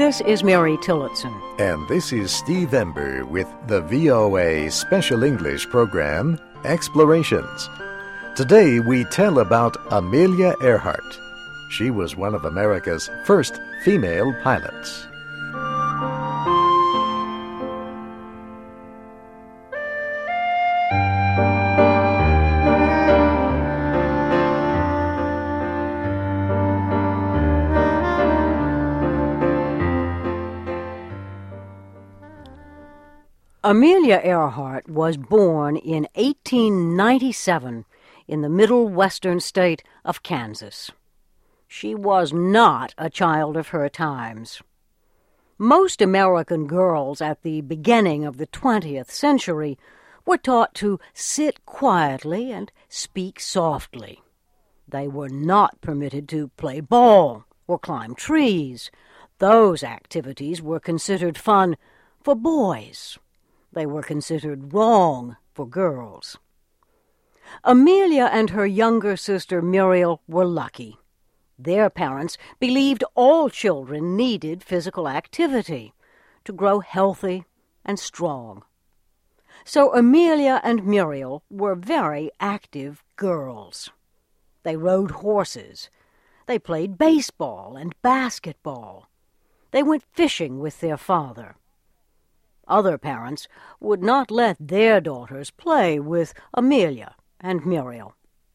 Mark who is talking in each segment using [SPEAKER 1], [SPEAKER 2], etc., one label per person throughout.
[SPEAKER 1] This is Mary Tillotson.
[SPEAKER 2] And this is Steve Ember with the VOA Special English program, Explorations. Today we tell about Amelia Earhart. She was one of America's first female pilots.
[SPEAKER 1] Amelia Earhart was born in 1897 in the middle western state of Kansas. She was not a child of her times. Most American girls at the beginning of the 20th century were taught to sit quietly and speak softly. They were not permitted to play ball or climb trees. Those activities were considered fun for boys. They were considered wrong for girls. Amelia and her younger sister Muriel were lucky. Their parents believed all children needed physical activity to grow healthy and strong. So Amelia and Muriel were very active girls. They rode horses. They played baseball and basketball. They went fishing with their father. Other parents would not let their daughters play with Amelia and Muriel.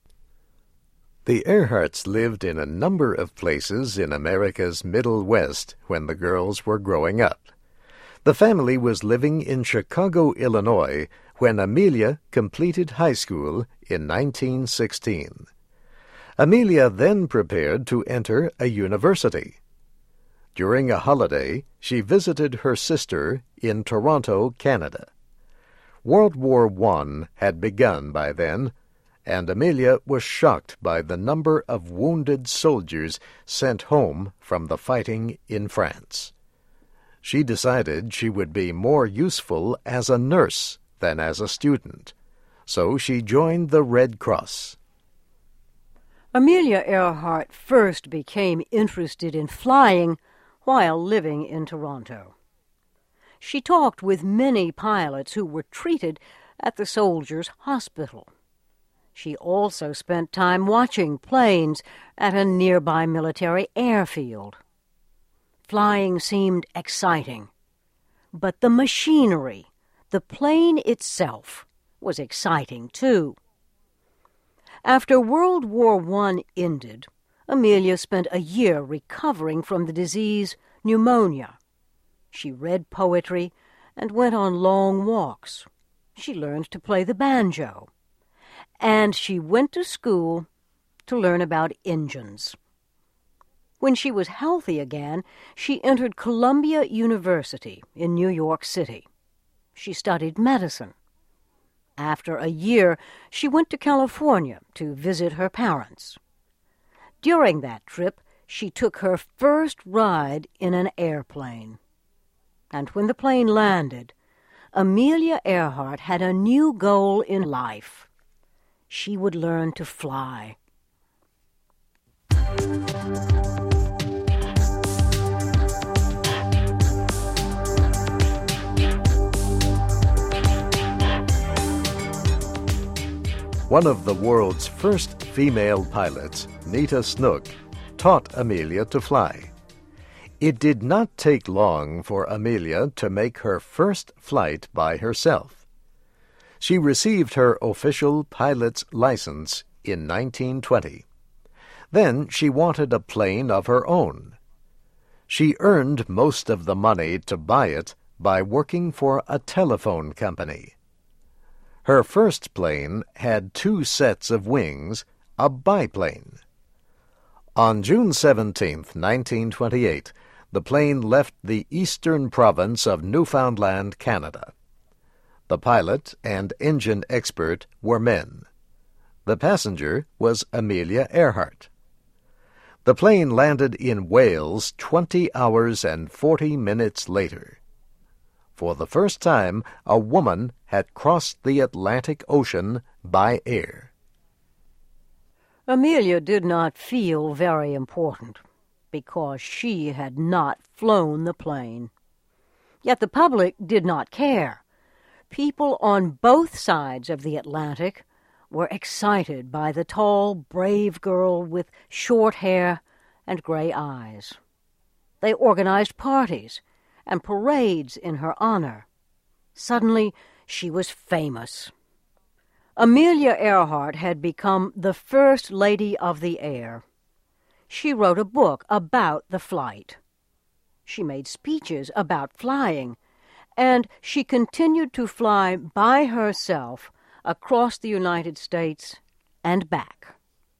[SPEAKER 2] The Earharts lived in a number of places in America's Middle West when the girls were growing up. The family was living in Chicago, Illinois, when Amelia completed high school in 1916. Amelia then prepared to enter a university. During a holiday, she visited her sister in Toronto, Canada. World War I had begun by then, and Amelia was shocked by the number of wounded soldiers sent home from the fighting in France. She decided she would be more useful as a nurse than as a student, so she joined the Red Cross.
[SPEAKER 1] Amelia Earhart first became interested in flying while living in Toronto. She talked with many pilots who were treated at the Soldiers' Hospital. She also spent time watching planes at a nearby military airfield. Flying seemed exciting, but the machinery, the plane itself, was exciting too. After World War I ended, Amelia spent a year recovering from the disease pneumonia. She read poetry and went on long walks. She learned to play the banjo. And she went to school to learn about engines. When she was healthy again, she entered Columbia University in New York City. She studied medicine. After a year, she went to California to visit her parents. During that trip, she took her first ride in an airplane. And when the plane landed, Amelia Earhart had a new goal in life. She would learn to fly.
[SPEAKER 2] One of the world's first female pilots, Nita Snook, taught Amelia to fly. It did not take long for Amelia to make her first flight by herself. She received her official pilot's license in 1920. Then she wanted a plane of her own. She earned most of the money to buy it by working for a telephone company. Her first plane had 2 sets of wings, a biplane. On June 17, 1928, the plane left the eastern province of Newfoundland, Canada. The pilot and engine expert were men. The passenger was Amelia Earhart. The plane landed in Wales 20 hours and 40 minutes later. For the first time, a woman had crossed the Atlantic Ocean by air.
[SPEAKER 1] Amelia did not feel very important, because she had not flown the plane. Yet the public did not care. People on both sides of the Atlantic were excited by the tall, brave girl with short hair and gray eyes. They organized parties and parades in her honor. Suddenly, she was famous. Amelia Earhart had become the First Lady of the Air. She wrote a book about the flight. She made speeches about flying, and she continued to fly by herself across the United States and back.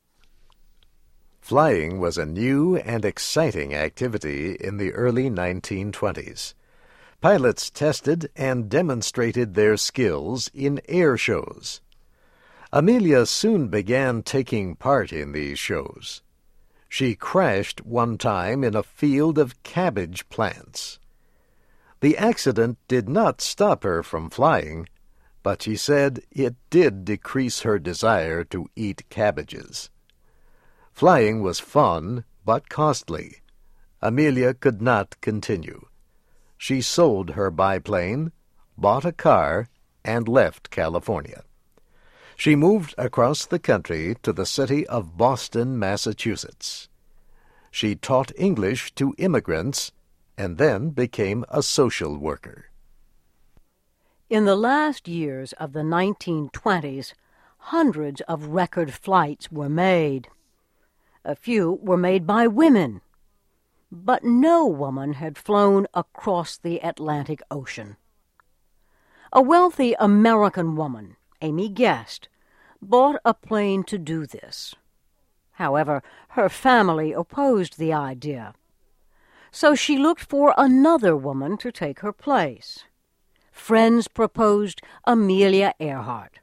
[SPEAKER 2] Flying was a new and exciting activity in the early 1920s. Pilots tested and demonstrated their skills in air shows. Amelia soon began taking part in these shows. She crashed one time in a field of cabbage plants. The accident did not stop her from flying, but she said it did decrease her desire to eat cabbages. Flying was fun, but costly. Amelia could not continue. She sold her biplane, bought a car, and left California. She moved across the country to the city of Boston, Massachusetts. She taught English to immigrants and then became a social worker.
[SPEAKER 1] In the last years of the 1920s, hundreds of record flights were made. A few were made by women, but no woman had flown across the Atlantic Ocean. A wealthy American woman, Amy Guest, bought a plane to do this. However, her family opposed the idea, so she looked for another woman to take her place. Friends proposed Amelia Earhart.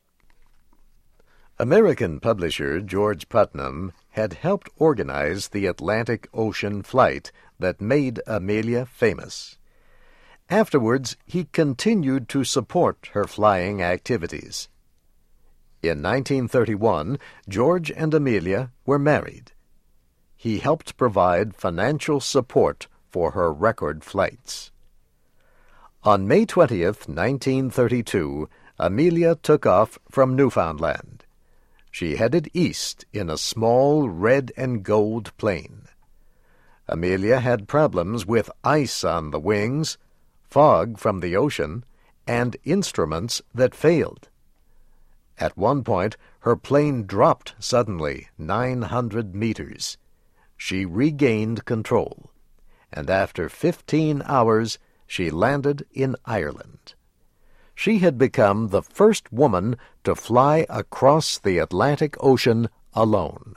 [SPEAKER 2] American publisher George Putnam had helped organize the Atlantic Ocean flight that made Amelia famous. Afterwards, he continued to support her flying activities. In 1931, George and Amelia were married. He helped provide financial support for her record flights. On May 20th, 1932, Amelia took off from Newfoundland. She headed east in a small red and gold plane. Amelia had problems with ice on the wings, fog from the ocean, and instruments that failed. At one point, her plane dropped suddenly 900 meters. She regained control, and after 15 hours, she landed in Ireland. She had become the first woman to fly across the Atlantic Ocean alone.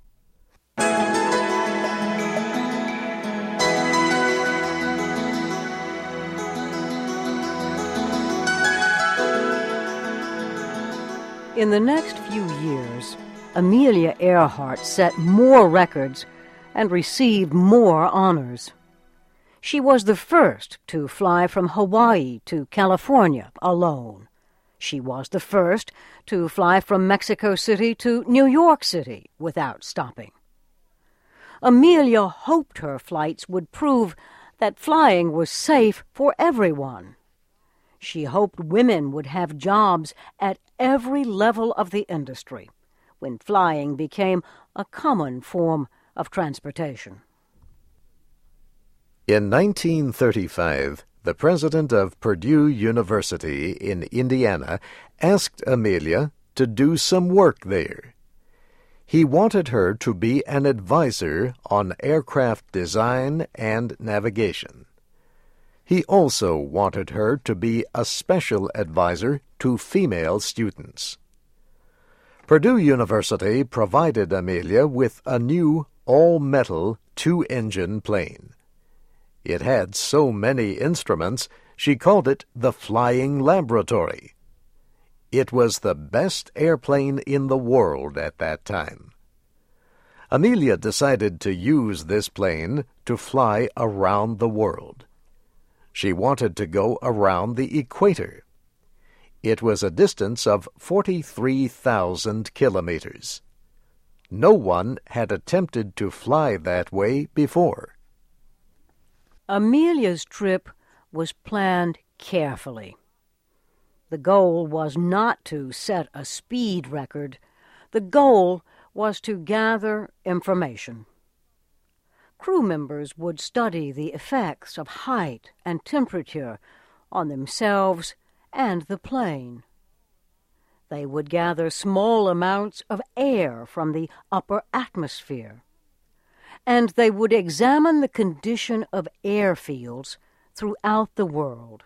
[SPEAKER 1] In the next few years, Amelia Earhart set more records and received more honors. She was the first to fly from Hawaii to California alone. She was the first to fly from Mexico City to New York City without stopping. Amelia hoped her flights would prove that flying was safe for everyone. She hoped women would have jobs at every level of the industry when flying became a common form of transportation.
[SPEAKER 2] In 1935, the president of Purdue University in Indiana asked Amelia to do some work there. He wanted her to be an advisor on aircraft design and navigation. He also wanted her to be a special advisor to female students. Purdue University provided Amelia with a new all-metal two-engine plane. It had so many instruments, she called it the Flying Laboratory. It was the best airplane in the world at that time. Amelia decided to use this plane to fly around the world. She wanted to go around the equator. It was a distance of 43,000 kilometers. No one had attempted to fly that way before.
[SPEAKER 1] Amelia's trip was planned carefully. The goal was not to set a speed record. The goal was to gather information. Crew members would study the effects of height and temperature on themselves and the plane. They would gather small amounts of air from the upper atmosphere, and they would examine the condition of airfields throughout the world.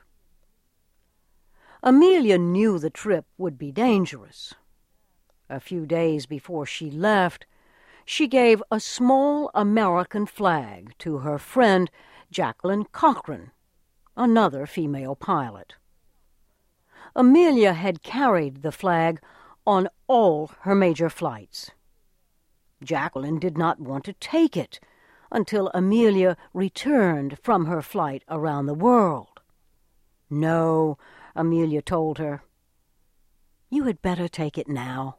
[SPEAKER 1] Amelia knew the trip would be dangerous. A few days before she left, she gave a small American flag to her friend Jacqueline Cochran, another female pilot. Amelia had carried the flag on all her major flights. Jacqueline did not want to take it until Amelia returned from her flight around the world. No, Amelia told her, "You had better take it now."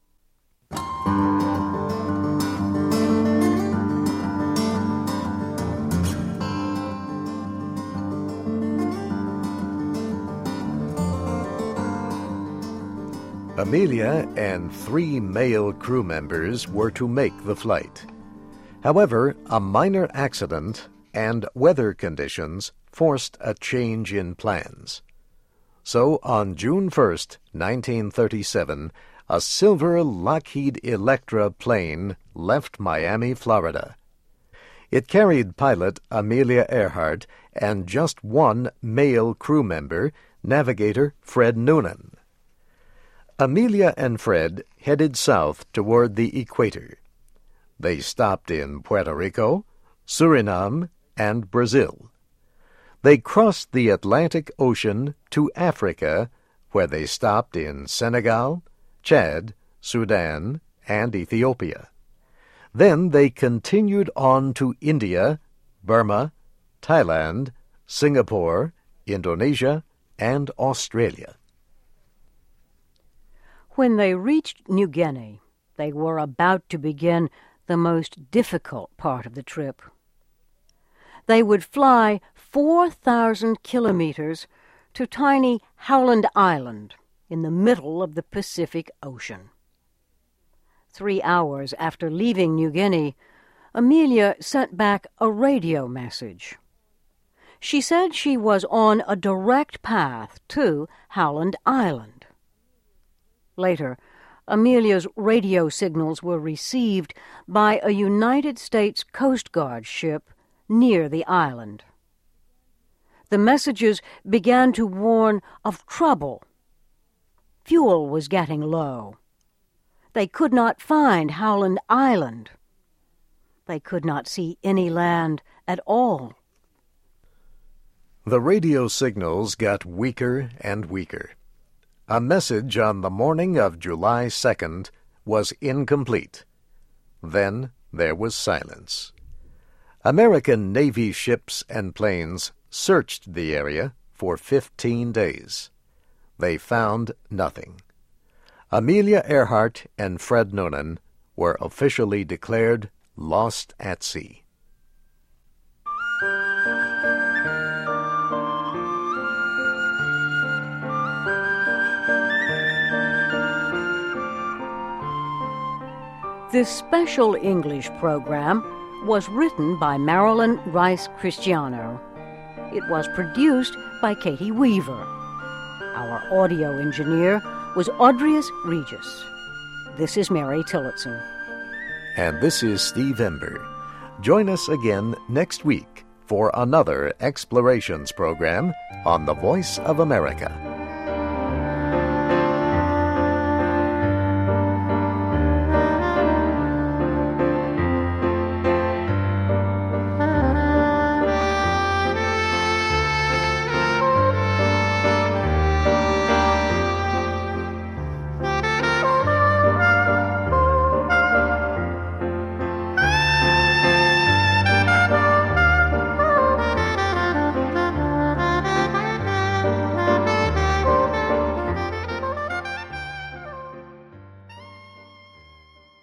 [SPEAKER 2] Amelia and 3 male crew members were to make the flight. However, a minor accident and weather conditions forced a change in plans. So on June 1st, 1937, a silver Lockheed Electra plane left Miami, Florida. It carried pilot Amelia Earhart and just 1 male crew member, navigator Fred Noonan. Amelia and Fred headed south toward the equator. They stopped in Puerto Rico, Suriname, and Brazil. They crossed the Atlantic Ocean to Africa, where they stopped in Senegal, Chad, Sudan, and Ethiopia. Then they continued on to India, Burma, Thailand, Singapore, Indonesia, and Australia.
[SPEAKER 1] When they reached New Guinea, they were about to begin the most difficult part of the trip. They would fly 4,000 kilometers to tiny Howland Island in the middle of the Pacific Ocean. 3 hours after leaving New Guinea, Amelia sent back a radio message. She said she was on a direct path to Howland Island. Later, Amelia's radio signals were received by a United States Coast Guard ship near the island. The messages began to warn of trouble. Fuel was getting low. They could not find Howland Island. They could not see any land at all.
[SPEAKER 2] The radio signals got weaker and weaker. A message on the morning of July 2nd was incomplete. Then there was silence. American Navy ships and planes searched the area for 15 days. They found nothing. Amelia Earhart and Fred Noonan were officially declared lost at sea.
[SPEAKER 1] This special English program was written by Marilyn Rice Cristiano. It was produced by Katie Weaver. Our audio engineer was Audrius Regis. This is Mary Tillotson.
[SPEAKER 2] And this is Steve Ember. Join us again next week for another Explorations program on the Voice of America.